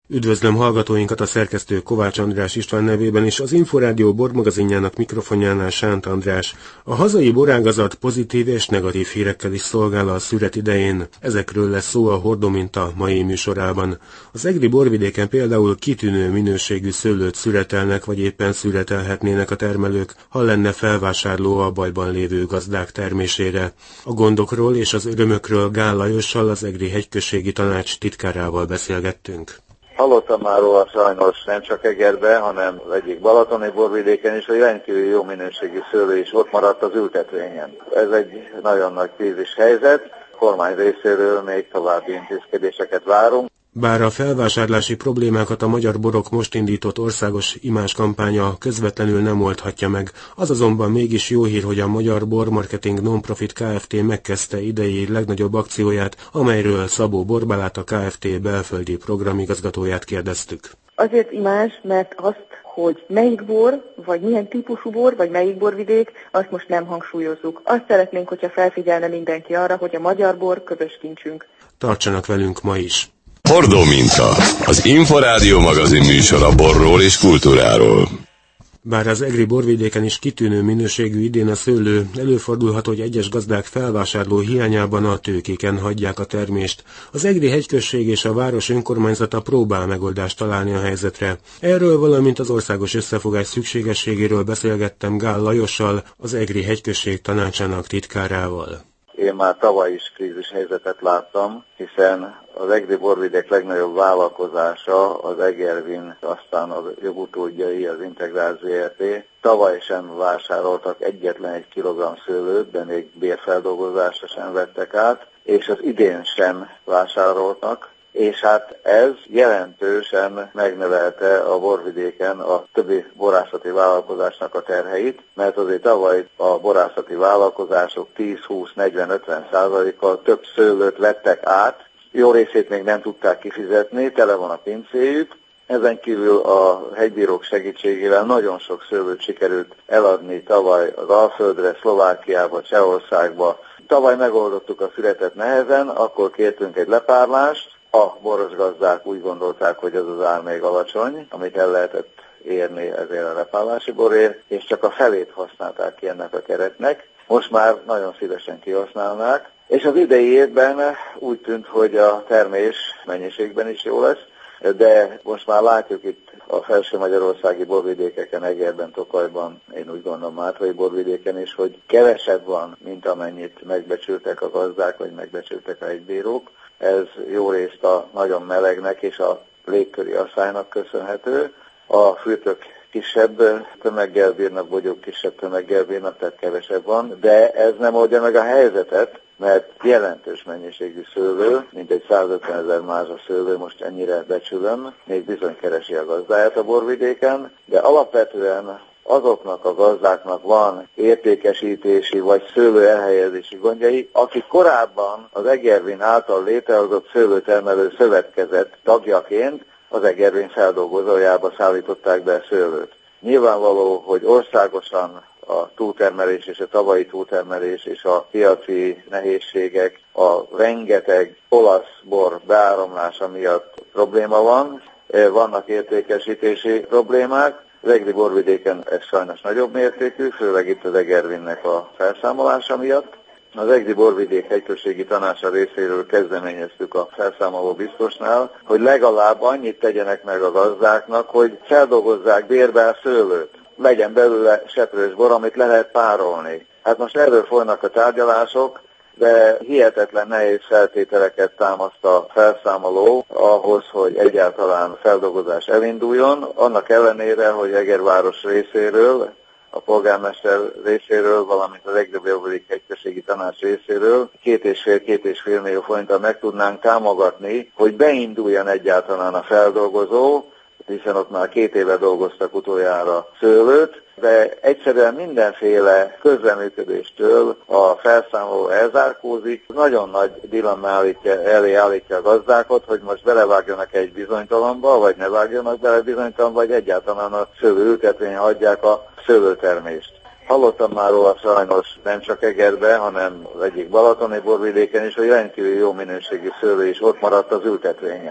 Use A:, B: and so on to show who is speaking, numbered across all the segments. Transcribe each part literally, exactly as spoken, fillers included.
A: Üdvözlöm hallgatóinkat, a szerkesztő Kovács András István nevében is, az Inforádió bormagazinjának mikrofonjánál Sánt András. A hazai borágazat pozitív és negatív hírekkel is szolgál a szüret idején. Ezekről lesz szó a Hordóminta mai műsorában. Az egri borvidéken például kitűnő minőségű szőlőt szüretelnek, vagy éppen szüretelhetnének a termelők, ha lenne felvásárló a bajban lévő gazdák termésére. A gondokról és az örömökről Gál Lajossal, az Egri Hegyközségi Tanács titkárával beszélgettünk.
B: Hallottam már róla sajnos nem csak Egerbe, hanem az egyik balatoni borvidéken is, hogy rendkívül jó minőségű szőlő is ott maradt az ültetvényen. Ez egy nagyon nagy krízis helyzet, a kormány részéről még további intézkedéseket várunk.
A: Bár a felvásárlási problémákat a magyar borok most indított országos imázskampánya közvetlenül nem oldhatja meg, az azonban mégis jó hír, hogy a Magyar Bor Marketing Non-Profit Kft. Megkezdte idei legnagyobb akcióját, amelyről Szabó Borbálát, a Kft. Belföldi programigazgatóját kérdeztük.
C: Azért imázs, mert azt, hogy melyik bor, vagy milyen típusú bor, vagy melyik borvidék, azt most nem hangsúlyozzuk. Azt szeretnénk, hogyha felfigyelne mindenki arra, hogy a magyar bor közös kincsünk.
A: Tartsanak velünk ma is!
D: Hordóminta, az Inforádió magazin műsora borról és kultúráról.
A: Bár az egri borvidéken is kitűnő minőségű idén a szőlő, előfordulhat, hogy egyes gazdák felvásárló hiányában a tőkéken hagyják a termést. Az Egri Hegyközség és a város önkormányzata próbál megoldást találni a helyzetre. Erről, valamint az országos összefogás szükségességéről beszélgettem Gál Lajossal, az Egri Hegyközség tanácsának titkárával.
B: Én már tavaly is krízis helyzetet láttam, hiszen az egri borvidék legnagyobb vállalkozása, az Egervin, aztán a jogutódjai, az Integrált zé er té. Tavaly sem vásároltak egyetlen egy kilogramm szőlőt, de még bérfeldolgozásra sem vettek át, és az idén sem vásároltak. És hát ez jelentősen megnövelte a borvidéken a többi borászati vállalkozásnak a terheit, mert azért tavaly a borászati vállalkozások tíz, húsz, negyven, ötven százalékkal több szőlőt vettek át, jó részét még nem tudták kifizetni, tele van a pincéjük. Ezen kívül a hegybírók segítségével nagyon sok szőlőt sikerült eladni tavaly az Alföldre, Szlovákiába, Csehországba. Tavaly megoldottuk a szüretet nehezen, akkor kértünk egy lepárlást. A boros gazdák úgy gondolták, hogy ez az ár még alacsony, amit el lehetett érni ezért a lepárlási borért, és csak a felét használták ki ennek a keretnek. Most már nagyon szívesen kihasználnák, és az idei évben úgy tűnt, hogy a termés mennyiségben is jó lesz, de most már látjuk itt a felső magyarországi borvidékeken, Egerben, Tokajban, én úgy gondolom Mátrai borvidéken is, hogy kevesebb van, mint amennyit megbecsültek a gazdák, vagy megbecsültek a hegybírók. Ez jó részt a nagyon melegnek és a légköri asszálynak köszönhető. A fürtök kisebb tömeggel bírnak, bogyók kisebb tömeggel bírnak, tehát kevesebb van, de ez nem oldja meg a helyzetet, mert jelentős mennyiségű szőlő, mint egy százötven ezer mázsa szőlő, most ennyire becsülöm, még bizony keresi a gazdáját a borvidéken, de alapvetően azoknak a gazdáknak van értékesítési vagy szőlő elhelyezési gondjai, akik korábban az Egervin által létrehozott szőlőtermelő szövetkezet tagjaként az Egervin feldolgozójába szállították be a szőlőt. Nyilvánvaló, hogy országosan a túltermelés és a tavalyi túltermelés és a piaci nehézségek, a rengeteg olasz bor beáramlása miatt probléma van, vannak értékesítési problémák. Az egri borvidéken ez sajnos nagyobb mértékű, főleg itt az Egervinnek a felszámolása miatt. Az Egri Borvidék Hegyközségi Tanácsa részéről kezdeményeztük a felszámoló biztosnál, hogy legalább annyit tegyenek meg a gazdáknak, hogy feldolgozzák bérbe a szőlőt. Legyen belőle seprős bor, amit le lehet párolni. Hát most erről folynak a tárgyalások, de hihetetlen nehéz feltételeket támaszt a felszámoló ahhoz, hogy egyáltalán feldolgozás elinduljon. Annak ellenére, hogy Egerváros részéről, a polgármester részéről, valamint az Egri Borvidék Hegyközségi Tanács részéről két és fél, két és fél millió forinttal meg tudnánk támogatni, hogy beinduljon egyáltalán a feldolgozó, hiszen ott már két éve dolgoztak utoljára szőlőt, de egyszerűen mindenféle közreműködéstől a felszámoló elzárkózik. Nagyon nagy dilemma állítja, elé állítja a gazdákat, hogy most belevágjanak egy bizonytalanba, vagy ne vágjanak bele bizonytalanba, vagy egyáltalán a szőlőültetvényen hagyják a szőlőtermést. Hallottam már róla sajnos nem csak Egerbe, hanem az egyik balatoni borvidéken is, hogy rendkívül jó minőségű szőlő is ott maradt az ültetvényen.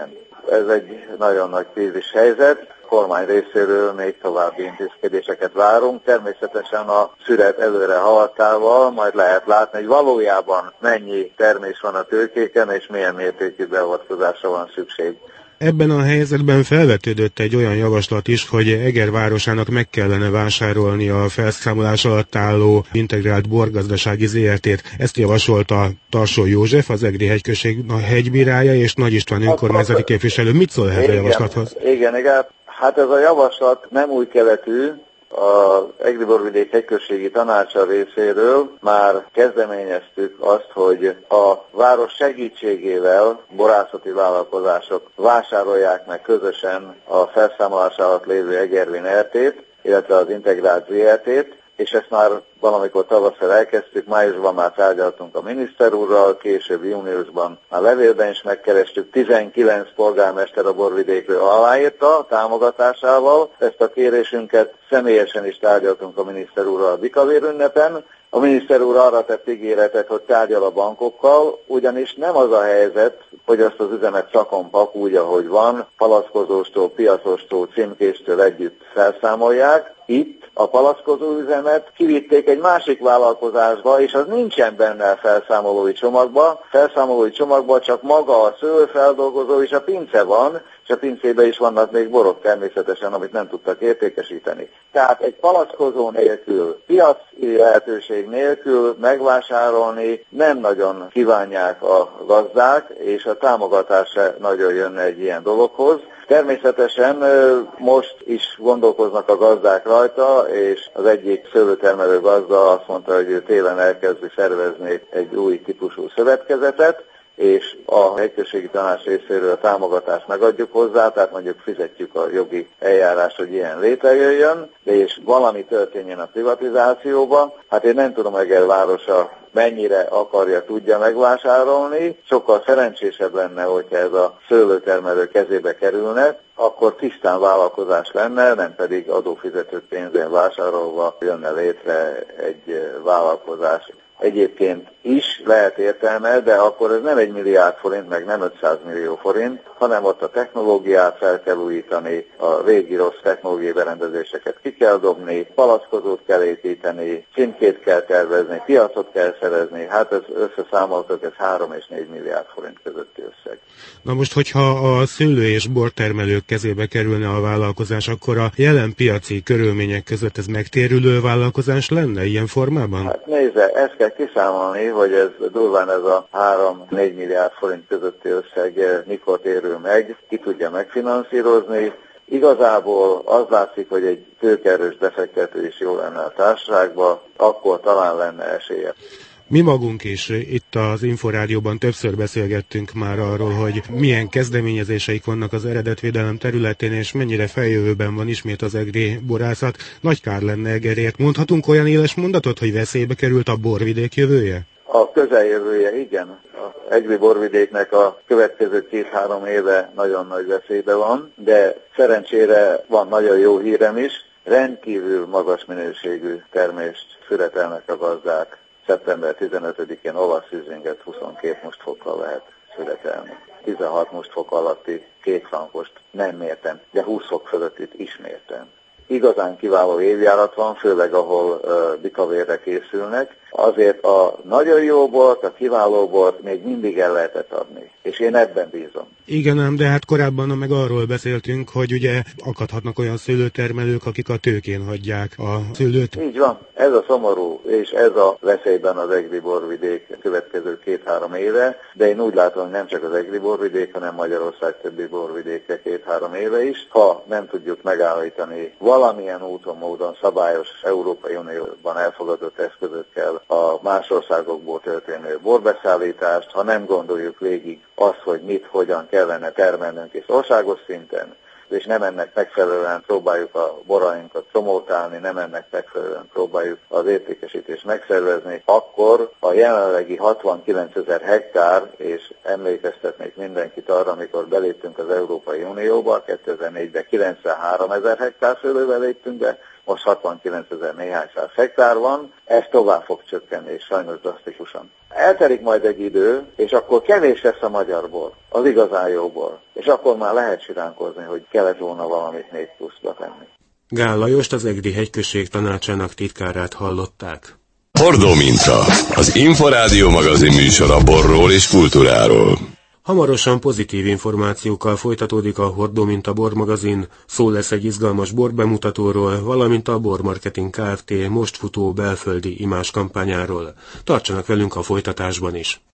B: ez egy nagyon nagy krízis helyzet. A kormány részéről még további intézkedéseket várunk. Természetesen a szüret előre haladtával majd lehet látni, hogy valójában mennyi termés van a tőkéken, és milyen mértékű beavatkozásra van szükség.
A: Ebben a helyzetben felvetődött egy olyan javaslat is, hogy Eger városának meg kellene vásárolni a felszámolás alatt álló integrált borgazdasági zé er té-t. Ezt javasolta Tarsó József, az Egri hegyközség hegybírája, és Nagy István önkormányzati képviselő. Mit szól ehhez a javaslathoz?
B: Igen, igen. Hát ez a javaslat nem új keletű. Az Egri-Borvidék hegyközségi tanácsa részéről már kezdeményeztük azt, hogy a város segítségével borászati vállalkozások vásárolják meg közösen a felszámolás alatt lévő Egervin er té-t, illetve az integrált zé er té-t, és ezt már valamikor tavasszal elkezdtük, májusban már tárgyaltunk a miniszter úrral, később júniusban a levélben is megkerestük, tizenkilenc polgármester a Borvidékről aláírta a támogatásával. Ezt a kérésünket személyesen is tárgyaltunk a miniszter úrral a Bikavér ünnepen. A miniszter úr arra tett ígéretet, hogy tárgyal a bankokkal, ugyanis nem az a helyzet, hogy azt az üzemet szakompak úgy, ahogy van, palackozóstól, piacostól, címkéstől együtt felszámolják. Itt a palackozó üzemet kivitték egy másik vállalkozásba, és az nincsen benne a felszámolói csomagba. Felszámolói csomagban csak maga a szőlőfeldolgozó és a pince van, és a pincében is vannak még borok természetesen, amit nem tudtak értékesíteni. Tehát egy palackozó nélkül, piaci lehetőség nélkül megvásárolni nem nagyon kívánják a gazdák, és a támogatás se nagyon jönne egy ilyen dologhoz. Természetesen most is gondolkoznak a gazdák rajta, és az egyik szőlőtermelő gazda azt mondta, hogy ő télen elkezdi szervezni egy új típusú szövetkezetet, és a hegyközségi tanács részéről a támogatást megadjuk hozzá, tehát mondjuk fizetjük a jogi eljárást, hogy ilyen létrejöjjön, és valami történjen a privatizációba. Hát én nem tudom, hogy Eger városa mennyire akarja, tudja megvásárolni. Sokkal szerencsésebb lenne, hogyha ez a szőlőtermelő kezébe kerülne, akkor tisztán vállalkozás lenne, nem pedig adófizetők pénzén vásárolva jönne létre egy vállalkozás. Egyébként is lehet értelme, de akkor ez nem egy milliárd forint, meg nem ötszáz millió forint, hanem ott a technológiát fel kell újítani, a régi rossz technológiai berendezéseket ki kell dobni, palackozót kell építeni, címkét kell tervezni, piacot kell szerezni, hát ez összeszámoltok, ez három és négy milliárd forint közötti összeg.
A: Na most, hogyha a szőlő- és bortermelők kezébe kerülne a vállalkozás, akkor a jelen piaci körülmények között ez megtérülő vállalkozás lenne ilyen formában?
B: Hát nézze, ezt kell kiszámolni, hogy ez durván ez a három-négy milliárd forint közötti összeg mikor térül meg, ki tudja megfinanszírozni. Igazából az látszik, hogy egy tőkeerős befektető is jó lenne a társaságba, akkor talán lenne esélye.
A: Mi magunk is itt az Inforádióban többször beszélgettünk már arról, hogy milyen kezdeményezéseik vannak az eredetvédelem területén, és mennyire feljövőben van ismét az egri borászat. Nagy kár lenne Egerért. Mondhatunk olyan éles mondatot, hogy veszélybe került a borvidék jövője?
B: A közeljövője, igen. Az egri borvidéknek a következő két-három éve nagyon nagy veszélybe van, de szerencsére van nagyon jó hírem is. Rendkívül magas minőségű termést születelnek a gazdák. szeptember tizenötödikén olasz szűzsünget huszonkét mustfokkal lehet születelni. tizenhat mustfok alatti két frankost nem mértem, de húsz fok fölöttit is mértem. Igazán kiváló évjárat van, főleg ahol uh, bikavérre készülnek. Azért a nagyon jó bort, a kiváló bort még mindig el lehetett adni. És én ebben bízom.
A: Igen ám, de hát korábban meg arról beszéltünk, hogy ugye akadhatnak olyan szőlőtermelők, akik a tőkén hagyják a szőlőt.
B: Így van. Ez a szomorú, és ez a veszélyben az egri borvidék következő két-három éve, de én úgy látom, hogy nem csak az egri borvidék, hanem Magyarország többi borvidéke két-három éve is. Ha nem tudjuk megállítani valamilyen úton, módon szabályos Európai Unióban elfogadott eszközökkel a más országokból történő borbeszállítást, ha nem gondoljuk végig azt, hogy mit, hogyan kellene termelnünk és országos szinten, és nem ennek megfelelően próbáljuk a borainkat promotálni, nem ennek megfelelően próbáljuk az értékesítést megszervezni, akkor a jelenlegi hatvankilencezer hektár, és emlékeztetnék mindenkit arra, amikor beléptünk az Európai Unióba, kétezer-négyben kilencvenhárom ezer hektár szőlővel léptünk be, most hatvankilencezer néhány száz hektár van, ez tovább fog csökkenni, és sajnos drasztikusan. Eltelik majd egy idő, és akkor kevés lesz a magyar bor, az igazán jó bor, és akkor már lehet siránkozni, hogy kellett volna valamit négy pluszba tenni.
A: Gál Lajost, az Egri hegyközség tanácsának titkárát hallották.
D: Hordó minta, az Inforádió magazin műsora borról és kultúráról.
A: Hamarosan pozitív információkkal folytatódik a Hordó minta bormagazin, szó lesz egy izgalmas borbemutatóról, valamint a Bormarketing Kft. Most futó belföldi imázskampányáról. Tartsanak velünk a folytatásban is!